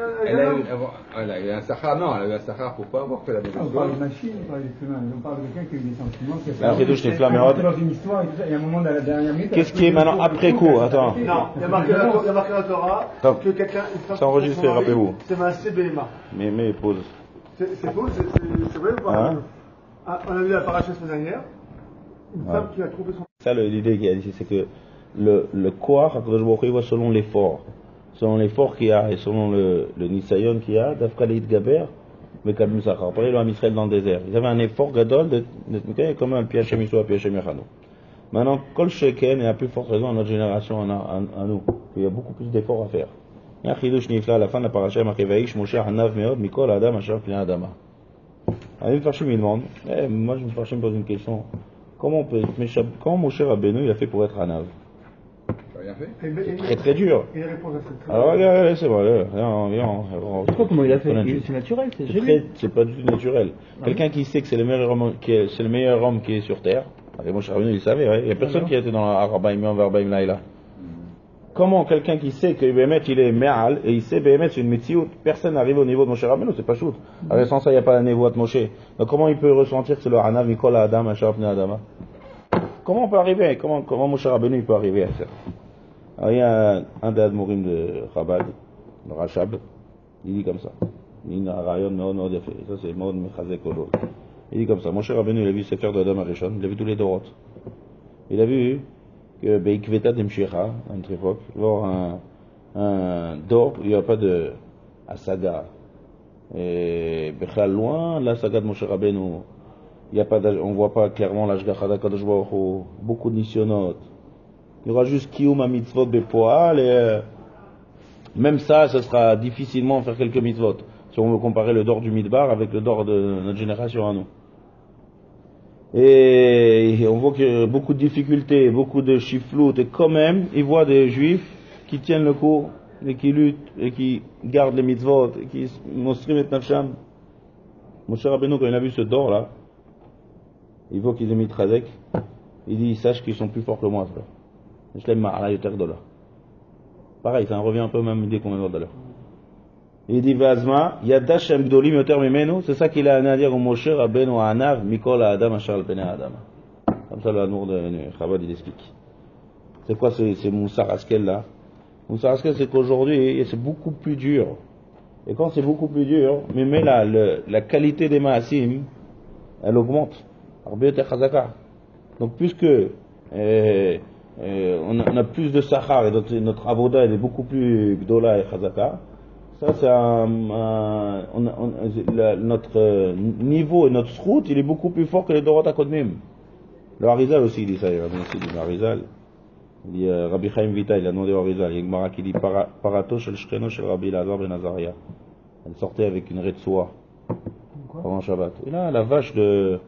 elle a eu un Sahar, non, elle a eu un Sahar pour pas avoir fait la mauvaise chose. On parle de machine, on parle d'être humain. On parle de quelqu'un qui a eu des sentiments, qui a fait. Après tout, je t'ai flammé. Dans une histoire, il y a un moment dans la dernière minute. Qu'est-ce qui est maintenant après coup? Attends. Non, il y a marqué dans la Torah que quelqu'un. C'est enregistré, rappelez-vous. C'est ma CBMA. Mais pause. C'est faux, c'est vrai ou pas? On a vu la paracha la semaine dernière. Une femme qui a trouvé son. Ça, l'idée qu'il y a ici, c'est que le Koach, HaKadosh Baruch Hu, il voit selon l'effort. Selon l'effort qu'il y a et selon le Nisayon qu'il y a, Dafka Leït Gaber, mais Kalmou Sachar. Pareil, le Ham Israël dans le désert. Ils avaient un effort gadol d'être comme un Piachem Yisou, un Piachem Yachano. Maintenant, Kol Sheken est à plus forte raison à notre génération, à nous. Il y a beaucoup plus d'efforts à faire. Il y a un Chidush Nifla, à la fin de la paracha, marqué Vaïch, Moshe Hanav Meod, Mikol Adam, Asher Pnei Adama. Alors, il me demande, moi je me pose une question. Comment Moshe Rabbeinu il a fait pour être Hanav? Rien fait. Très très dur. Et la réponse à cette Alors regardez, c'est vrai. Comment il a fait? C'est naturel, c'est pas du tout naturel. Quelqu'un qui sait que c'est le meilleur homme qui est sur terre. Et Moshe Rabbeinu il savait, il y a personne qui a été dans la Arbaïm Yom Varbaïm Laïla. Comment quelqu'un qui sait que Bémet il est Me'al et il sait Bémet c'est une Metsiout, personne n'arrive au niveau de Moshe Rabbeinu, c'est pas shoot. Alors sans ça il n'y a pas la névoie de Moshe. Donc comment il peut ressentir que c'est le Hanav Mikol Adam Asher Pnei Adama? Comment on peut arriver? Comment Moshe Rabbeinu il peut arriver à ça? Alors il y a un des Admorim de Chabad, le Rachab, il dit comme ça. Il a un rayon מאוד יפה, ça c'est מאוד מחזק כל עוד. Il dit comme ça, Moshe Rabbeinu il a vu Sefer de Adam Arishon, il a vu tous les Dorot. Il a vu que Beikveta Demshecha, à une autre époque, il va y avoir un Dor, il n'y a pas de Asaga. Et Bechal loin, la saga de Moshe Rabbeinu, il y a pas on voit pas clairement l'Ashgacha d'Akadosh Baruch Hu, beaucoup de nisyonot. Il y aura juste Kiyum mitzvot bepoal et même ça sera difficilement faire quelques mitzvot. Si on veut comparer le dor du Midbar avec le dor de notre génération à nous. Et on voit qu'il y a beaucoup de difficultés, beaucoup de chiflout, et quand même, il voit des juifs qui tiennent le coup, et qui luttent, et qui gardent les mitzvot, et qui mostrim et nafsham. Moshe Rabbeinu, quand il a vu ce dor là, il voit qu'ils ont mis Tradek, il dit, sache qu'ils sont plus forts que moi, frère. Je l'aime à yoter $. Pareil, ça en revient un peu même idée qu'on a $. Il dit Vazma, Yadash Gdolim yoter mimenu, c'est ça qu'il a à dire au Moshe Rabbeinu Anav Mikol Adam Asher al Pnei Adam. Comme ça, l'amour de Chabad il explique. C'est quoi ces Moussar Askel là? Moussar Askel, c'est qu'aujourd'hui, c'est beaucoup plus dur. Et quand c'est beaucoup plus dur, mais là, la qualité des Maasim, elle augmente. Arbe yoter Chazaka. Donc, puisque on a plus de Sachar et notre avoda elle est beaucoup plus Gdola et Chazaka, Ça, c'est notre niveau et notre route, il est beaucoup plus fort que les Dorot HaKodmim. Le Harizal aussi, il dit ça, il dit le Harizal. Il dit, Rabbi Chaim Vita, il a demandé au Harizal, il y a une Gemara qui dit, Parato shel Shcheno shel Rabbi Lazar ben Azaria. Elle sortait avec une raie de soie pendant Shabbat. Et là, la vache de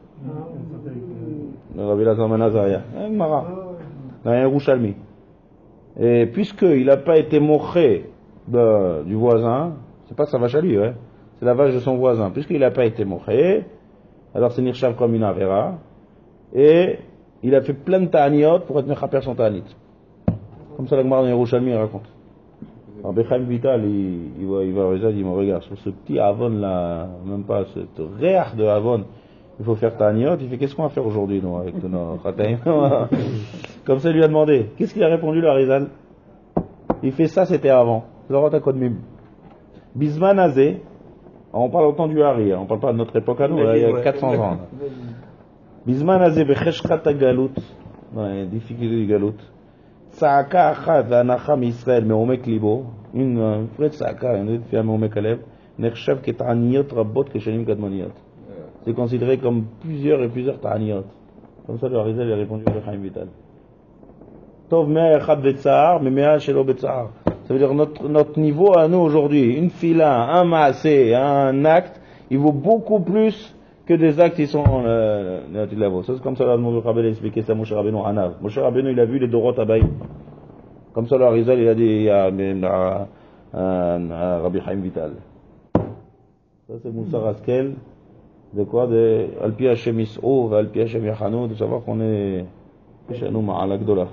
Rabbi Lazar ben Azaria. Une Gemara. Dans un Yerushalmi. Et puisqu'il n'a pas été moché du voisin, c'est pas sa vache à lui, ouais. C'est la vache de son voisin. Puisqu'il n'a pas été moché, alors c'est Nirchav comme une Avera. Et il a fait plein de ta'aniot pour être mechaper son ta'anit. Comme ça, la Gemara dans Yerushalmi raconte. Alors, Bechaim Vital, il va au Rizal, il me regarde, sur ce petit Avon là, même pas cette réach de Avon, il faut faire ta'aniot. Il fait, qu'est-ce qu'on va faire aujourd'hui, nous, avec nos chataim? Comme ça, il lui a demandé. Qu'est-ce qu'il a répondu, le Rizal? Il fait, ça, c'était avant. Zorot HaKodmim. Bisman Azé, on parle autant du Hari, on parle pas de notre époque à nous, là, il y a 400 ans. Bisman Azé, Becheshchat HaGalut, difficulté du Galut. Tza'aka achat v'anacham Israël me'omek libo, une vraie tza'aka, une fille me'omek alev, nechshav ket'aniyot rabot keshanim kadmoniyot. C'est considéré comme plusieurs ta'aniyot. Comme ça, le Harizal lui a répondu à Chaim Vital. Tov mea echad betzahar, mais mea shelo betzahar. Ça veut dire notre niveau à nous aujourd'hui, une fila, un maasé, un acte, il vaut beaucoup plus que des actes qui sont ça c'est comme ça le Rabbeinu a expliqué ça à Moshe Rabbeinu Hanav. Moshe Rabbeinu il a vu les Dorot Abayim. Comme ça le Harizal il a dit à Rabbi Chaim Vital. Ça c'est Moussar Askel. De quoi? De Alpi Hashem Is'o, Alpi Hashem Yachanu, de savoir qu'on est chez nous Ma'ala Gdola.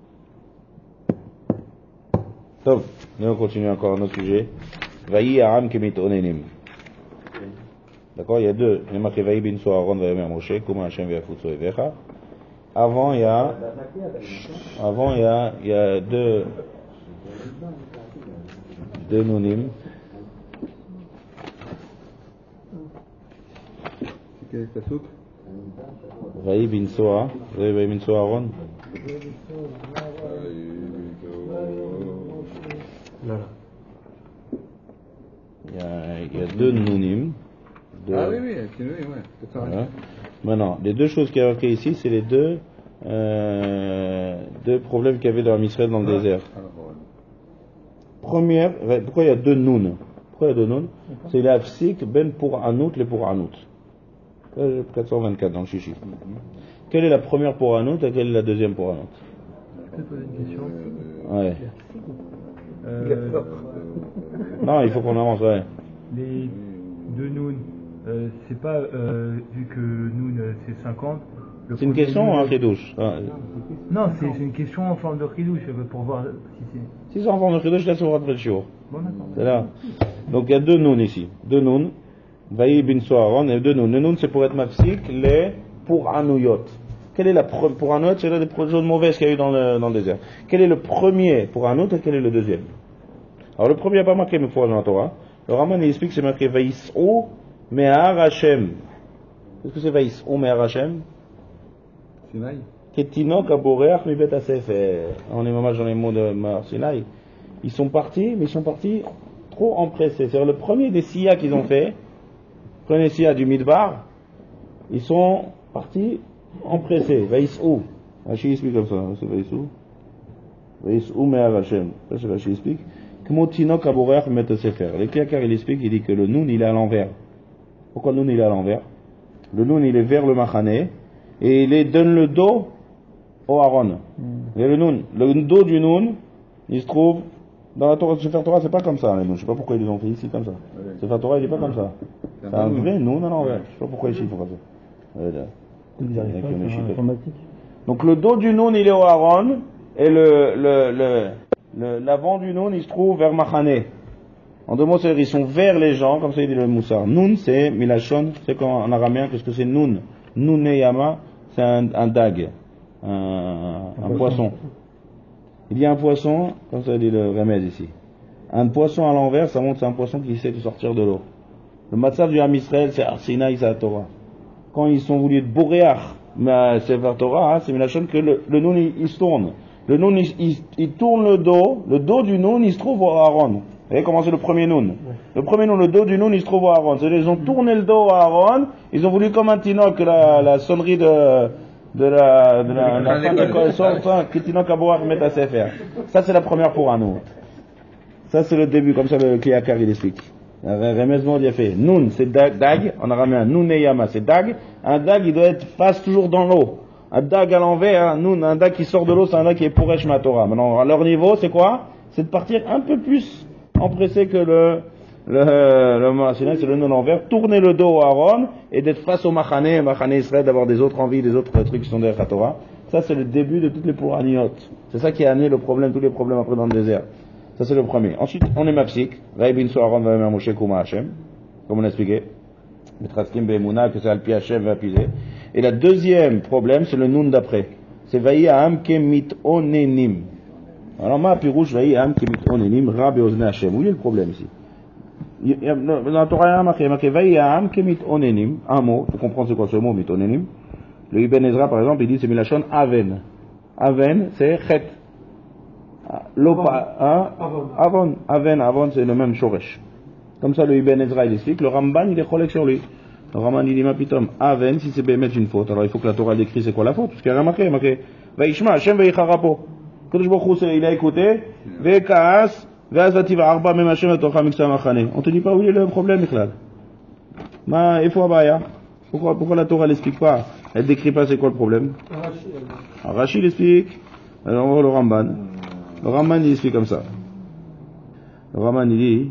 Top, nous on continue encore notre sujet. Vayi Aram Kemit Onenim. D'accord, il y a deux. Il y a marqué Vayi bin Soharon Vayomer Moshe, Kuma Hashem V'Yafutso Evecha. Avant il y a deux Nunim. Quel est ta soupe? Vayi bin Soha. Vous avez Vayi bin Soharon? Il y a deux Nunim. Ah oui, c'est oui, ouais. Voilà. Maintenant, les deux choses qui y a marquées ici, c'est les deux problèmes qu'il y avait dans l'Israël dans le désert. Première, pourquoi il y a deux Nun? Pourquoi il y a deux Nun? C'est l'Afsik ben pour Anout, les pour Anout. 424 dans le Chichi. Quelle est la première pour Anout et quelle est la deuxième pour Anout? Je peux poser une question? Ouais. Non, il faut qu'on avance, ouais. Les deux Noun, c'est pas, vu que Noun c'est 50. C'est une question ou un chidouche? Non, c'est une question en forme de chidouche, pour voir si c'est. Si c'est en forme de chidouche, là c'est pour après le shiur. Bon, d'accord. C'est là. Donc il y a deux Noun ici. Deux Noun. Vayi bin Soharon et deux Noun. Le Noun c'est pour être mafsik, les pour Anouyot. Quelle est la première pour Anouyot? C'est là des choses mauvaises qu'il y a eu dans le désert. Quel est le premier pour Anout et quel est le deuxième? Alors le premier n'a pas marqué une fois dans la Torah. Le Raman il explique que c'est marqué Vaïs'o Me'ar Hashem. Qu'est-ce que c'est Vaïs'o Me'ar Hashem? Sinaï. Ketinok Aboreach Mi Bet Assefer. On est mamage dans les mots de Mar Sinaï. Ils sont partis, mais ils sont partis trop empressés. C'est-à-dire le premier des Siyas qu'ils ont fait, le premier Siyas du Midbar, ils sont partis empressés. Vaïs'o. Rashi explique comme ça. C'est Vaïs'o. Vaïs'o Me'ar Hashem. Ça c'est Rashi explique. Kmotinok Aboreach Mi Bet Assefer. Le Kiakar il explique, il dit que le Noun il est à l'envers. Pourquoi le Noun il est à l'envers? Le Noun il est vers le Machané. Et il donne le dos au Aaron. Et le Noun. Le dos du Noun, il se trouve dans la Torah. Sefer Torah, c'est pas comme ça. Je sais pas pourquoi ils les ont fait ici comme ça. Sefer Torah, il est pas comme ça. C'est un vrai Noun à l'envers. Je sais pas pourquoi ici ils font comme ça. Donc le dos du Noun, il est au Aaron. Et l'avant du Noun, il se trouve vers Machané. En deux mots, c'est-à-dire ils sont vers les gens, comme ça il dit le Moussar. Noun, c'est Milachon. C'est en araméen, qu'est-ce que c'est Noun? Nouneyama, c'est un dag, un poisson. Il y a un poisson, comme ça dit le remède ici. Un poisson à l'envers, ça montre c'est un poisson qui essaie de sortir de l'eau. Le matzah du Ham Israël, c'est Arsinaï, c'est la Torah. Quand ils sont voulus être boréach, mais c'est vers Torah, c'est la chose que le Noun il se tourne. Le Noun il tourne le dos du Noun il se trouve au Aaron. voyez comment c'est le premier Noun? Le premier Noun, le dos du Noun, il se trouve à Aaron. C'est-à-dire, ils ont tourné le dos à Aaron, ils ont voulu comme un tinoc, la sonnerie de la fin de l'école sort, que tinoc à boire mettre à Sefer. Ça, c'est la première pour un Noun. Ça, c'est le début, comme ça le Kliakar, il explique. Remez il a fait. Noun, c'est dag, on a ramené un Noun et Yama, c'est dag. Un dag, il doit être face toujours dans l'eau. Un dag à l'envers, un dag qui sort de l'eau, c'est un dag qui est pour Eshma Torah. Maintenant, à leur niveau, c'est quoi? C'est de partir un peu plus empressé que le c'est le Noun envers, tourner le dos à Aaron et d'être face au Machane Israël, d'avoir des autres envies, des autres trucs qui sont derrière la Torah. Ça, c'est le début de toutes les pourraniotes. C'est ça qui a amené le problème, tous les problèmes après dans le désert. Ça, c'est le premier. Ensuite, on est mapsik. Vaïbin Aaron va même Moshe Kuma Hashem. Comme on a expliqué. Betraskim Be'emuna, que c'est Alpi Hashem va appuyer. Et le deuxième problème, c'est le Noun d'après. C'est Vaïam Kemit Onenim. Alors, ma pirouche Vaïam Kemit Onenim, Rabbe Ozne Hashem. Où est le problème ici? Dans la Torah, il y a marqué Vaïam Kemit Onenim. Un mot. Tu comprends c'est quoi ce mot, Mit Onenim? Le Ibn Ezra, par exemple, il dit c'est Milachon Aven. Aven, c'est Chet. Avon, c'est le même shoresh. Comme ça, le Ibn Ezra, il explique. Le Ramban, il est cholek sur lui. Le Ramban, il dit, ma pitom, Aven, si c'est bémet une faute. Alors, il faut que la Torah décrit c'est quoi la faute. Parce qu'il y a marqué. Vaishma, Hashem, Vaicharapo. Quand je vois il a écouté. Vekaas, Veazati, Arba, même Hashem, Torah, Mixa, Machane. On te dit pas où est le problème, Michlal. Il faut abaya. Pourquoi la Torah l'explique pas? Elle décrit pas c'est quoi le problème? Rachid explique. Alors, on va voir le Ramban. Le Ramban, il explique comme ça. Le Ramban, il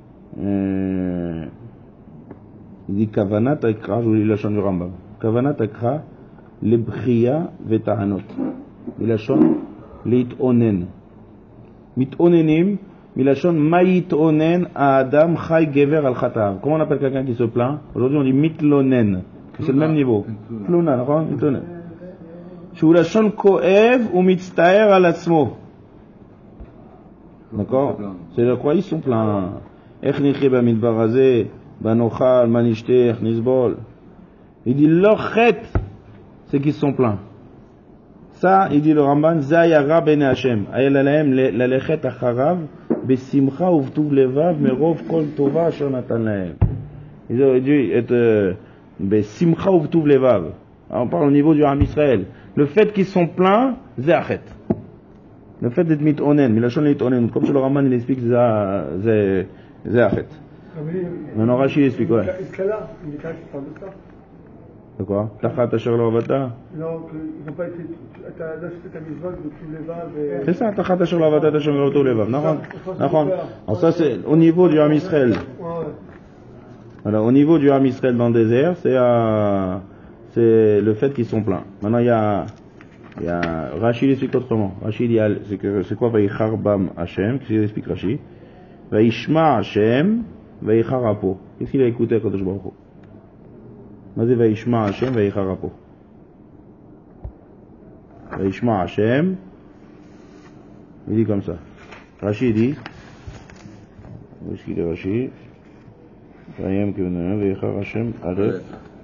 dit Kavanat Akra, je vous lis la chaîne du Rambam. Kavanat Akra, Lebria Vetahanot. Milachon, Leitonen. Mitonenim, Milachon, Maitonen, Adam, Chai, Gever, Al Khatav. Comment on appelle quelqu'un qui se plaint? Aujourd'hui, on dit Mitlonen. C'est le même niveau. Pluna, d'accord? Mitlonen. Shulachon Koev ou Mitztaer al Atzmo. D'accord? C'est de quoi ils sont pleins. Echnichi bamidbar hazeh, banochal, manishter, nisbol. Il dit leur chet, c'est qu'ils sont pleins. Ça, il dit le Ramban, Zayara ben Hashem. Ayel alahem la lechet acharav, besimcha uvtuv levav, merov kol tova asher natan lahem. Il dit, besimcha uvtuv levav. On parle au niveau du Ham Israël. Le fait qu'ils sont pleins, Zayachet. Le fait d'être mitonen, mais la chose est onen, comme sur le Raman il explique, c'est achet. Maintenant Rachid explique, ouais. Iskala, il est qui parle de ça. De quoi? Tachat asher lo avata? Non, ils n'ont pas été. Là, c'était ta mitzvah de tous les vaves. C'est ça, Tachat asher lo avata, asher lo tous les vaves. Alors ça c'est au niveau du Ham Israël. Alors au niveau du Ham Israël dans le désert, c'est le fait qu'ils sont pleins. Maintenant il y a Rachid explique autrement. Rachid dit c'est quoi Vaïchar Bam Hashem? Qu'est-ce qu'il explique Rachid? Vaïshma Hashem, Vaïchar Apo. Qu'est-ce qu'il a écouté quand je vois? Mazé Vaïshma Hashem, Vaïchar Apo. Vaïshma Hashem, il dit comme ça. Rachid dit, où est-ce qu'il est Rachid? Vaïchar Hashem, Aleph.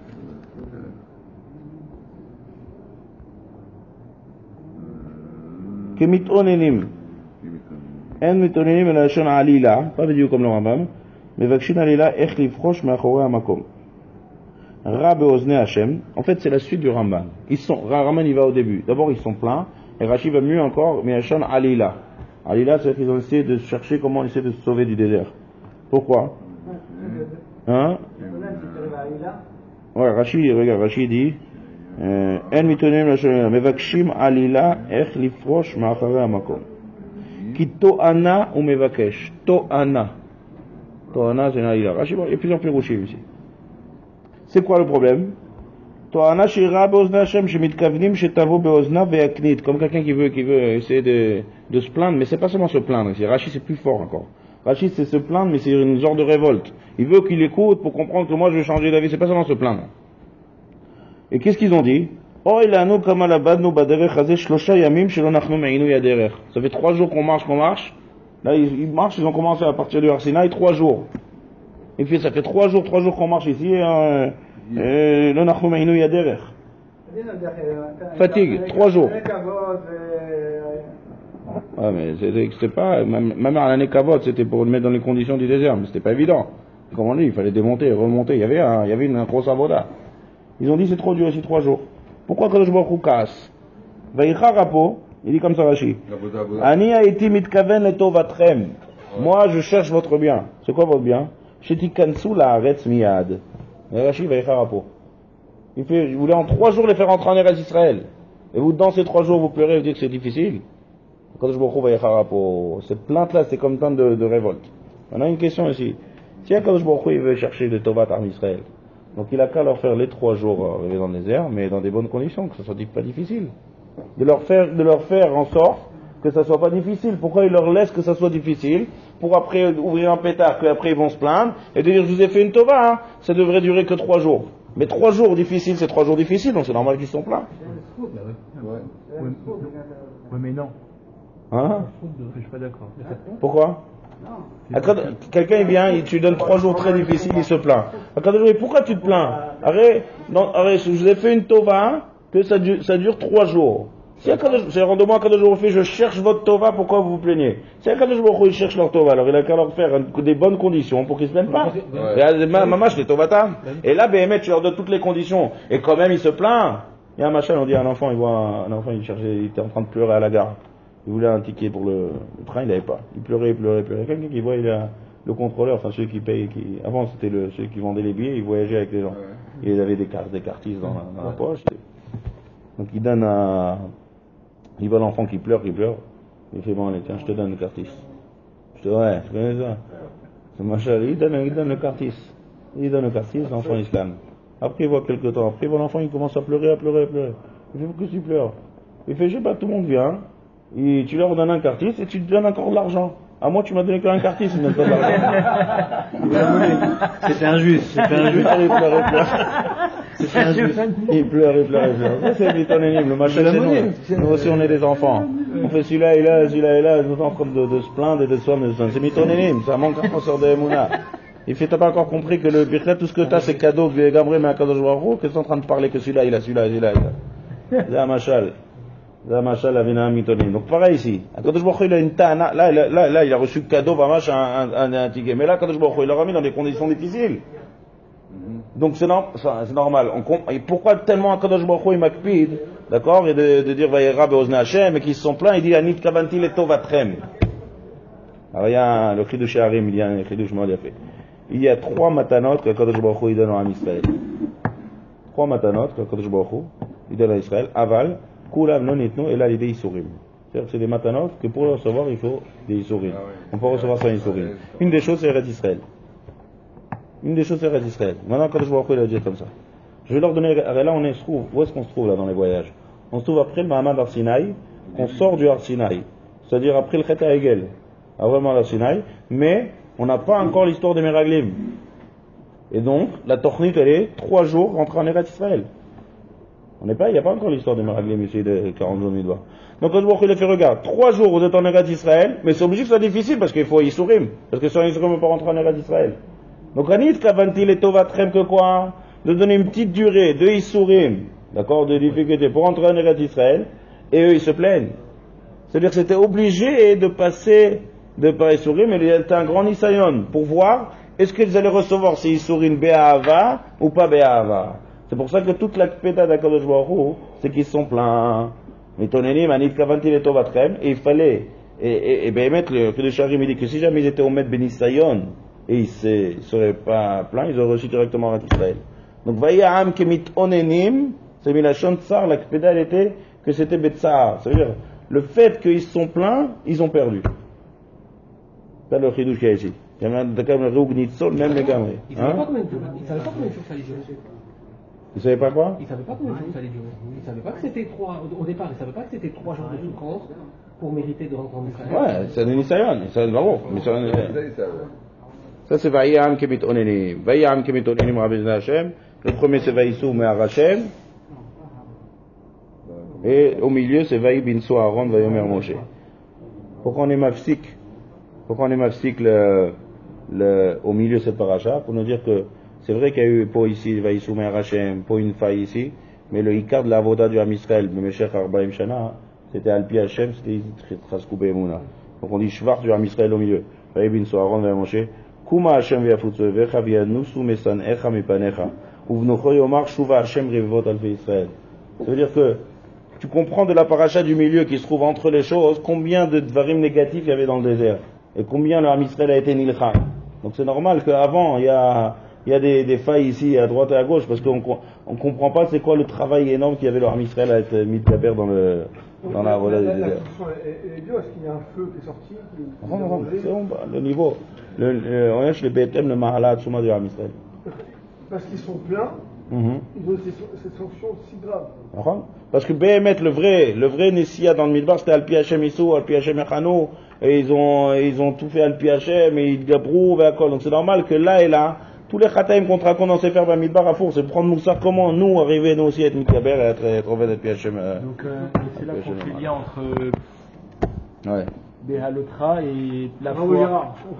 כמתאוננים. אין מתאוננים אלא לשון עלילה, pas בדיוק comme le Rambam, מבקשים עלילה איך לבחוש מאחורי המקום. רע באוזני השם, en fait c'est la suite du Rambam. Rambam il va au début. D'abord ils sont pleins, et Rashi va mieux encore, mais לשון עלילה. עלילה c'est qu'ils ont essayé de chercher comment essayer de se sauver du désert. Pourquoi? Hein? Ouais, regarde, Rashi dit אין מתאוננים לשון עלילה, מבקשים עלילה איך לפרוש מאחורי המקום. כי תואנה הוא מבקש, תואנה c'est une עלילה. Rashi, il y a plusieurs pirouchim ici. C'est quoi le problème? תואנה שירה באוזני השם שמתכוונים שתבוא באוזנה ויקנית, comme quelqu'un qui veut essayer de se plaindre, mais c'est pas seulement se plaindre ici. Rashi c'est plus fort encore. Rashi c'est se plaindre, mais c'est une genre de révolte. Il veut qu'il écoute pour comprendre que moi je vais changer d'avis, c'est pas seulement se plaindre. Et qu'est-ce qu'ils ont dit? Oh, il a nous comme à la bad nous baderech hazeh shlosha yamim shelo nachnu me'inu yaderech. Ça fait 3 jours qu'on marche. Là, ils marchent, ils ont commencé à partir du Har Sinaï 3 jours. Et puis ça fait 3 jours qu'on marche ici, le nachnu me'inu yaderech. Fatigue, 3 jours. Ouais, mais c'était pas, même à l'année Kavod, c'était pour le mettre dans les conditions du désert, mais c'était pas évident. Comme on dit, il fallait démonter, remonter, il y avait une grosse avoda. Ils ont dit c'est trop dur, c'est 3 jours. Pourquoi Kadosh Baruch Hu casse? Vaïcha Rapo, il dit comme ça Rashi. Ani haïti mitkaven letovatrem. Moi je cherche votre bien. C'est quoi votre bien? Shetikansu laaretz miyad. Rashi Vaïcha Rapo. Il voulait en 3 jours les faire entrer en Eretz Israël. Et vous, dans ces 3 jours, vous pleurez, vous dites que c'est difficile. Kadosh Baruch Hu Vaïcha Rapo. Cette plainte-là, c'est comme tant de révolte. On a une question ici. Si Kadosh Baruch Hu il veut chercher le Tovat en Israël, donc il a qu'à leur faire les 3 jours arriver dans le désert, mais dans des bonnes conditions, que ce soit pas difficile. De leur faire en sorte que ça soit pas difficile. Pourquoi il leur laisse que ça soit difficile? Pour après ouvrir un pétard, qu'après ils vont se plaindre, et de dire je vous ai fait une tova, hein, ça devrait durer que 3 jours. Mais 3 jours difficiles, c'est 3 jours difficiles, donc c'est normal qu'ils sont pleins. Ouais, mais non. Hein? Je suis pas d'accord. Pourquoi? Quelqu'un il vient, tu lui donnes 3 jours très difficiles, il se plaint. Pourquoi tu te plains? Arrête, je vous ai fait une tova, que ça dure 3 jours. Si rendez-moi à Kadosh Baruch Hu, je cherche votre tova, pourquoi vous vous plaignez? Si Kadosh Baruch Hu il cherche leur tova, alors il a qu'à leur faire des bonnes conditions pour qu'ils se plaignent pas. Maman, je les tovata. Et là, Béhémet, tu leur donnes toutes les conditions. Et quand même, il se plaint. Il y a un machin, on dit un enfant, il était en train de pleurer à la gare. Il voulait un ticket pour le train, il n'avait pas. Il pleurait. Quelqu'un qui voit, il a le contrôleur, enfin celui qui paye, avant c'était celui qui vendait les billets, il voyageait avec les gens. Et il avait des cartistes dans la poche. Donc il donne il voit l'enfant qui pleure. Il fait bon, allez, tiens, je te donne le cartiste. Je connais ça. C'est machin, il donne le cartiste. Il donne le cartiste, l'enfant il se calme. Après il voit quelques temps, après il voit l'enfant, il commence à pleurer. Il fait pourquoi tu pleures? Il fait, je sais pas, tout le monde vient. Et tu leur donnes un cartiste et tu te donnes encore de l'argent. À moi, tu m'as donné qu'un cartiste, mais pas de l'argent. C'était injuste. Il pleure. Ça, c'est l'étonénisme, le machin, c'est nous. Nous aussi, on est des enfants. On fait celui-là et là, nous sommes en train de se plaindre et de se soigner. C'est l'étonénisme, ça manque un professeur de Emouna. Il fait, t'as pas encore compris que le birkat, tout ce que t'as, c'est cadeau, Gambré, mais à Kadosh Baruch Hu, que tu es en train de parler que celui-là, il a. C'est un machal. Donc pareil ici, Kadosh Baruch Hu il a une tana, là il a reçu cadeau, un ticket, mais là Kadosh Baruch Hu il l'a mis dans des conditions difficiles. Donc c'est normal. Et pourquoi tellement Kadosh Baruch Hu il m'akpide, d'accord, et de dire Vayera be'ozne Hashem, et qu'ils se sont plaints, il dit Anit kavanti letovatrem. Alors il y a le Chidush Harim, il y a un Chidush Mod Yafé. Il y a 3 matanot que Kadosh Baruch Hu il donne à Israël. 3 matanot que Kadosh Baruch Hu il donne à Israël, aval. Kulav non itno et là l'idée Isurim. C'est-à-dire que c'est des matanot que pour le recevoir il faut des Isurim. On peut recevoir sans Isurim. Une des choses c'est Eretz Israël. Maintenant Kadosh Baruch Hu il a dit comme ça. Je vais leur donner. Là on se trouve. Où est-ce qu'on se trouve là dans les voyages? On se trouve après le Mahamad Arsinaï. On sort du Arsinaï. C'est-à-dire après le Chet HaEgel. Vraiment l'Arsinaï. Mais on n'a pas encore l'histoire des Meraglim. Et donc la Tornit elle est 3 jours rentrée en Eretz Israël. Il n'y a pas encore l'histoire des Meraglim ici de 40 jours midbar. Donc Kadosh Baruch Hu il a fait, regarde, 3 jours vous êtes en Eretz Israël, mais c'est obligé que ce soit difficile parce qu'il faut Isurim. Parce que sans Isurim on ne peut pas rentrer en Eretz Israël. Donc Anit kavanti letovatrem que quoi? De donner une petite durée de Isurim, d'accord, de difficulté pour rentrer en Eretz Israël, et eux ils se plaignent. C'est-à-dire que c'était obligé de passer de par Isurim, mais il y a un grand Nisayon pour voir est-ce qu'ils allaient recevoir ces Isurim Be'ahava ou pas Be'ahava. C'est pour ça que toute la kpeda d'Akadosh Baruch Hu, c'est qu'ils sont pleins. Mitonenim, Anit kavanti letovatrem, et il fallait, et Béhémet, le Chidush Harim, il dit que si jamais ils étaient au Med Benisayon, et ils ne seraient pas pleins, ils auraient reçu directement en Israël. Donc, Vayaham kemit onenim, c'est Milachon Tsar, la kpeda elle était que c'était Betsar. C'est-à-dire, le fait qu'ils sont pleins, ils ont perdu. C'est le Chidush qu'il y a ici. Il y a même le Roug Nitzol, même les gamins. Ils ne savaient pas combien de jours ça allait durer. Ils savaient pas quoi? Ils ne savaient pas combien de jours ça allait durer. Ils ne savaient pas que c'était 3, au départ, ils ne savaient pas que c'était 3 jours de souffrance pour mériter de rentrer en Israël. Ouais, c'est un Nisayon, c'est un bravo. Ça c'est Vayam Kemit Onenim. Vayam Kemit Onenim Rabbi Hashem. Le premier c'est Vaïsou Me'ar Hashem. Et au milieu c'est Vaï Binso Aaron Vayomer Moshe. Pourquoi on est mafsik? Au milieu cette paracha? Pour nous dire que c'est vrai qu'il y a eu pour ici Vaïsou Me'ar Hashem, pour une faille ici, mais le Ikar de la Avoda du Ham Israël, Bemeshech Arbaim Shana, c'était Alpi Hashem, c'était Traskou Be'emuna. Donc on dit Shvar du Ham Israël au milieu. Vaïbin Soharon va Moshe, Kuma Hashem viafutsu vecha vianusu mesan echa mipanecha, uvnucho yomar shuva Hashem revivot alfi Israël. Ça veut dire que tu comprends de la paracha du milieu qui se trouve entre les choses, combien de dvarim négatifs il y avait dans le désert, et combien le Ham Israël a été nilcham. Donc c'est normal qu'avant, il y a des failles ici à droite et à gauche, parce qu'on comprend pas c'est quoi le travail énorme qu'il y avait le Ham Israël à être mis de la paire dans la voie du désert. La question est bien, est-ce qu'il y a un feu qui est sorti C'est bon, le niveau. On est chez les BTM, le Mahala Tsuma du Ham Israël. Parce qu'ils sont pleins, ils ont cette sanction si grave. Parce que Béhémet, le vrai Nessia dans le Midbar, c'était Alpi Hashem Issou, Alpi Hashem Echano, et ils ont tout fait Alpi Hashem, et ils gabrou, et à quoi. Donc c'est normal que là et là, tous les Khataïm qu'on te raconte dans Sefer dans le Midbar à four, c'est prendre Moussa, comment nous arriver, nous aussi, à être Mitkaber, et être en Alpi Hashem. Donc c'est là qu'on fait le lien entre Ouais. Béhalotra et la foi.